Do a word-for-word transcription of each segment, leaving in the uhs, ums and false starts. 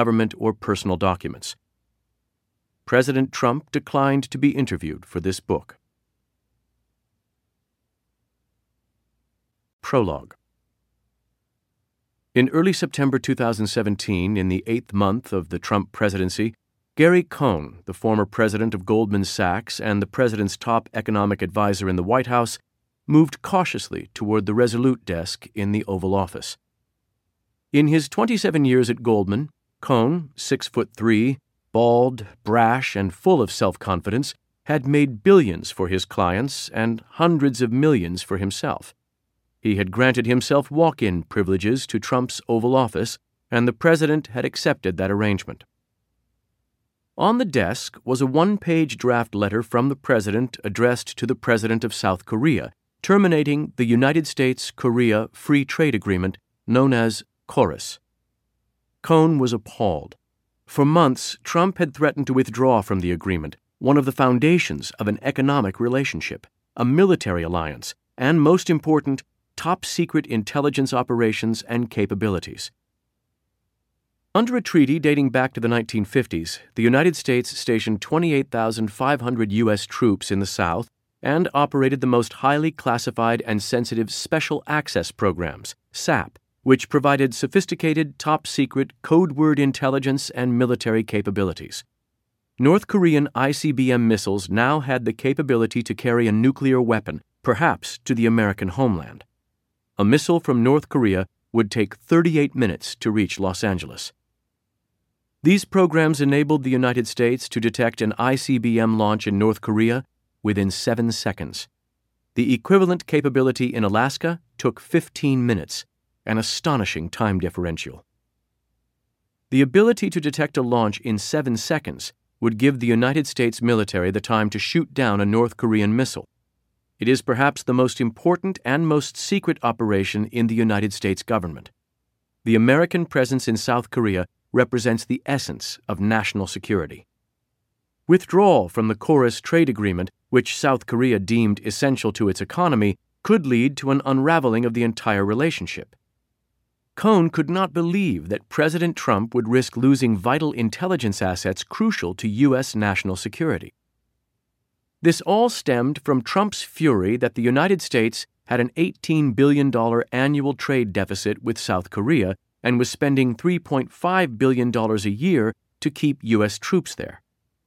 government or personal documents. President Trump declined to be interviewed for this book. Prologue. In early September two thousand seventeen, in the eighth month of the Trump presidency, Gary Cohn, the former president of Goldman Sachs and the president's top economic advisor in the White House, moved cautiously toward the Resolute desk in the Oval Office. In his twenty-seven years at Goldman, Cohn, six foot three, bald, brash, and full of self-confidence, had made billions for his clients and hundreds of millions for himself. He had granted himself walk-in privileges to Trump's Oval Office, and the president had accepted that arrangement. On the desk was a one-page draft letter from the president addressed to the president of South Korea, terminating the United States-Korea Free Trade Agreement, known as KORUS. Cohn was appalled. For months, Trump had threatened to withdraw from the agreement, one of the foundations of an economic relationship, a military alliance, and, most important, top-secret intelligence operations and capabilities. Under a treaty dating back to the nineteen fifties, the United States stationed twenty-eight thousand five hundred U S troops in the South and operated the most highly classified and sensitive Special Access Programs, S A P, which provided sophisticated, top-secret, code-word intelligence and military capabilities. North Korean I C B M missiles now had the capability to carry a nuclear weapon, perhaps to the American homeland. A missile from North Korea would take thirty-eight minutes to reach Los Angeles. These programs enabled the United States to detect an I C B M launch in North Korea within seven seconds. The equivalent capability in Alaska took fifteen minutes, an astonishing time differential. The ability to detect a launch in seven seconds would give the United States military the time to shoot down a North Korean missile. It is perhaps the most important and most secret operation in the United States government. The American presence in South Korea represents the essence of national security. Withdrawal from the KORUS trade agreement, which South Korea deemed essential to its economy, could lead to an unraveling of the entire relationship. Cohn could not believe that President Trump would risk losing vital intelligence assets crucial to U S national security. This all stemmed from Trump's fury that the United States had an eighteen billion dollars annual trade deficit with South Korea and was spending three point five billion dollars a year to keep U S troops there.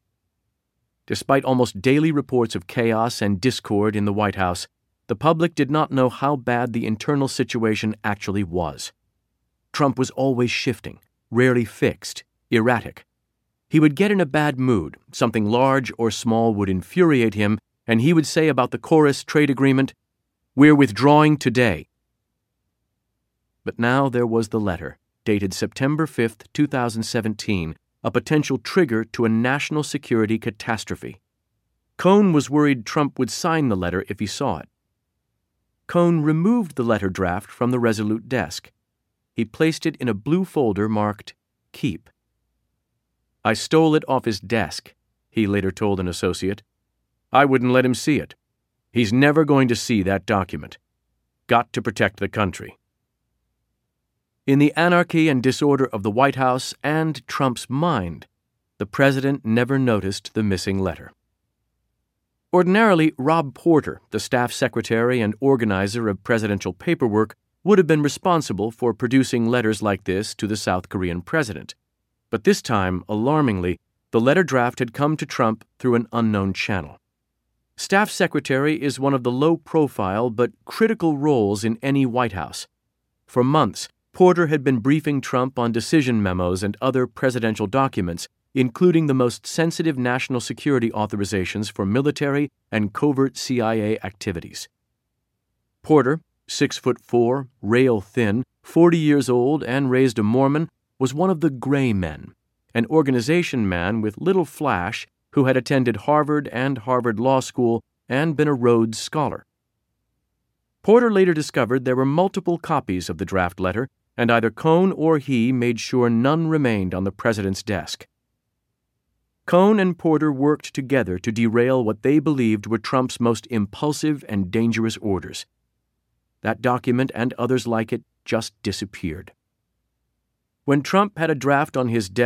Despite almost daily reports of chaos and discord in the White House, the public did not know how bad the internal situation actually was. Trump was always shifting, rarely fixed, erratic. He would get in a bad mood, something large or small would infuriate him, and he would say about the KORUS trade agreement, "We're withdrawing today." But now there was the letter, dated September fifth, two thousand seventeen, a potential trigger to a national security catastrophe. Cohn was worried Trump would sign the letter if he saw it. Cohn removed the letter draft from the Resolute desk. He placed it in a blue folder marked Keep. "I stole it off his desk," he later told an associate. "I wouldn't let him see it. He's never going to see that document. Got to protect the country." In the anarchy and disorder of the White House and Trump's mind, the president never noticed the missing letter. Ordinarily, Rob Porter, the staff secretary and organizer of presidential paperwork, would have been responsible for producing letters like this to the South Korean president. But this time, alarmingly, the letter draft had come to Trump through an unknown channel. Staff secretary is one of the low-profile but critical roles in any White House. For months, Porter had been briefing Trump on decision memos and other presidential documents, including the most sensitive national security authorizations for military and covert C I A activities. Porter, six foot four, rail-thin, forty years old, and raised a Mormon, was one of the Gray Men, an organization man with little flash who had attended Harvard and Harvard Law School and been a Rhodes Scholar. Porter later discovered there were multiple copies of the draft letter, and either Cohn or he made sure none remained on the president's desk. Cohn and Porter worked together to derail what they believed were Trump's most impulsive and dangerous orders. That document and others like it just disappeared. When Trump had a draft on his desk,